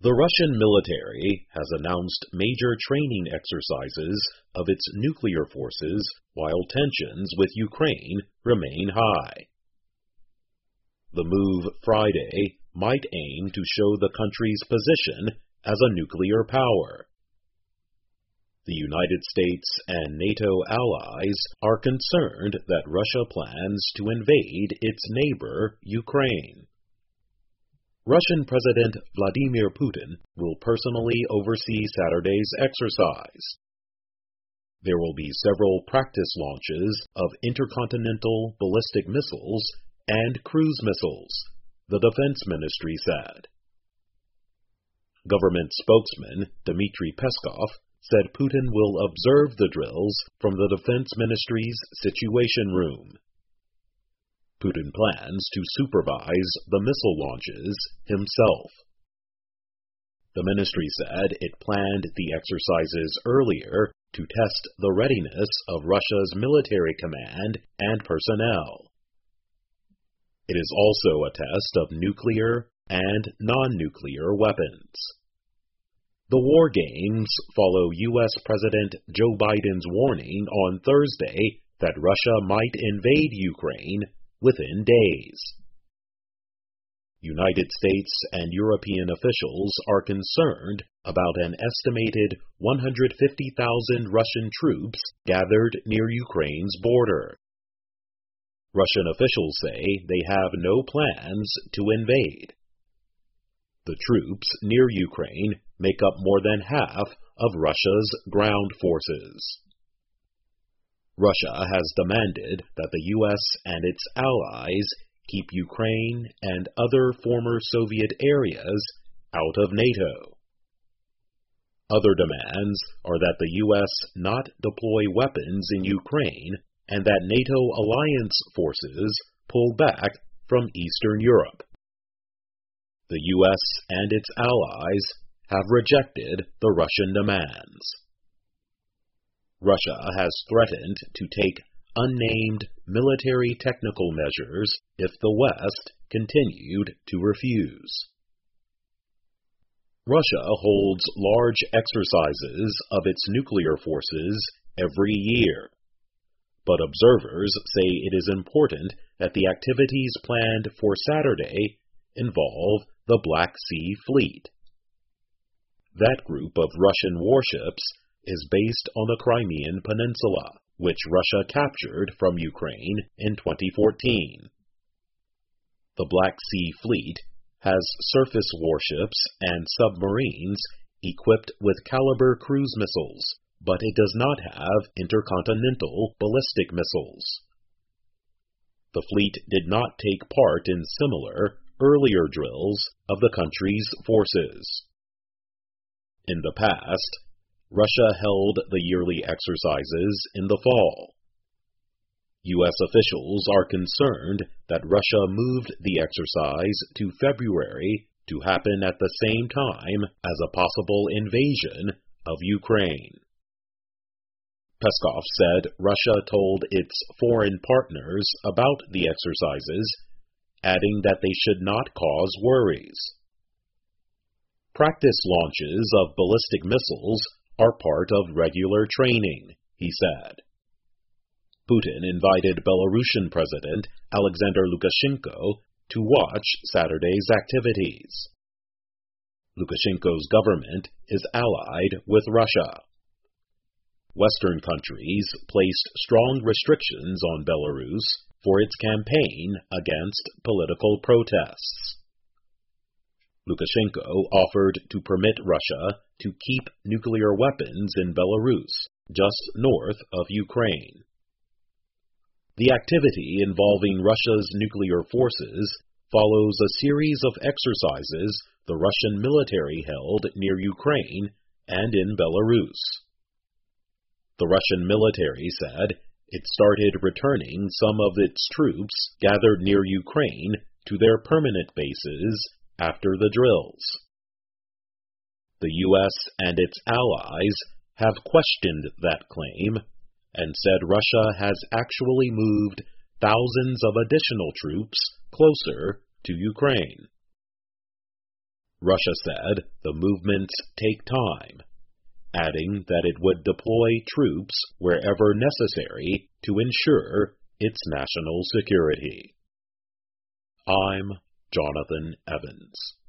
The Russian military has announced major training exercises of its nuclear forces while tensions with Ukraine remain high. The move Friday might aim to show the country's position as a nuclear power. The United States and NATO allies are concerned that Russia plans to invade its neighbor, Ukraine. Russian President Vladimir Putin will personally oversee Saturday's exercise. There will be several practice launches of intercontinental ballistic missiles and cruise missiles, the Defense Ministry said. Government spokesman Dmitry Peskov said Putin will observe the drills from the Defense Ministry's Situation Room. Putin plans to supervise the missile launches himself. The ministry said it planned the exercises earlier to test the readiness of Russia's military command and personnel. It is also a test of nuclear and non-nuclear weapons. The war games follow U.S. President Joe Biden's warning on Thursday that Russia might invade Ukraine within days. United States and European officials are concerned about an estimated 150,000 Russian troops gathered near Ukraine's border. Russian officials say they have no plans to invade. The troops near Ukraine make up more than half of Russia's ground forces. Russia has demanded that the U.S. and its allies keep Ukraine and other former Soviet areas out of NATO. Other demands are that the U.S. not deploy weapons in Ukraine and that NATO alliance forces pull back from Eastern Europe. The U.S. and its allies have rejected the Russian demands. Russia has threatened to take unnamed military technical measures if the West continued to refuse. Russia holds large exercises of its nuclear forces every year, but observers say it is important that the activities planned for Saturday involve the Black Sea Fleet. That group of Russian warships is based on the Crimean Peninsula, which Russia captured from Ukraine in 2014. The Black Sea Fleet has surface warships and submarines equipped with Caliber cruise missiles, but it does not have intercontinental ballistic missiles. The fleet did not take part in similar, earlier drills of the country's forces. In the past, Russia held the yearly exercises in the fall. U.S. officials are concerned that Russia moved the exercise to February to happen at the same time as a possible invasion of Ukraine. Peskov said Russia told its foreign partners about the exercises, adding that they should not cause worries. Practice launches of ballistic missiles are part of regular training, he said. Putin invited Belarusian President Alexander Lukashenko to watch Saturday's activities. Lukashenko's government is allied with Russia. Western countries placed strong restrictions on Belarus for its campaign against political protests. Lukashenko offered to permit Russia to keep nuclear weapons in Belarus, just north of Ukraine. The activity involving Russia's nuclear forces follows a series of exercises the Russian military held near Ukraine and in Belarus. The Russian military said it started returning some of its troops gathered near Ukraine to their permanent bases after the drills. The U.S. and its allies have questioned that claim and said Russia has actually moved thousands of additional troops closer to Ukraine. Russia said the movements take time, adding that it would deploy troops wherever necessary to ensure its national security. I'm Jonathan Evans.